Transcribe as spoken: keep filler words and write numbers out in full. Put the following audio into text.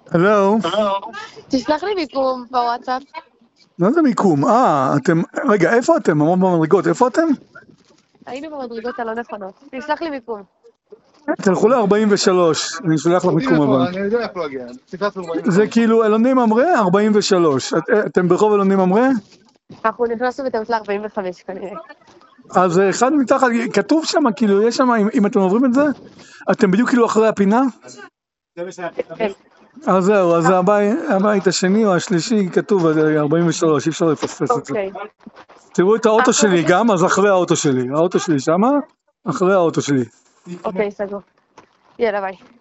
הלו? תשלח לי מיקום בוואטסאפ. מה זה מיקום? אה, אתם... רגע, איפה אתם? אמרו במדרגות, איפה אתם? היינו במדרגות הלא נכונות. תשלח לי מיקום. תלכו ל-ארבעים ושלוש, אני שולח לך מיקום הבא. אני יודע איפה להגיע. זה כאילו אלוני ממרא ארבעים ושלוש. את- אתם ברחוב אלוני ממרא? אנחנו נכנסנו בטעות ל-ארבעים וחמש כנראה. אז אחד מתחת, כתוב שם, כאילו, יש שם, אם, אם אתם עוברים את זה, אתם בדיוק כאילו אחרי הפינה? כן. אז זהו, אז הבית, הבית השני או השלישי כתוב ארבעים ושלוש, אי אפשר לפספס את זה. אוקיי. תראו את האוטו שלי גם, אז אחרי האוטו שלי. האוטו שלי שמה, אחרי האוטו שלי. אוקיי, סגור. יאללה ביי.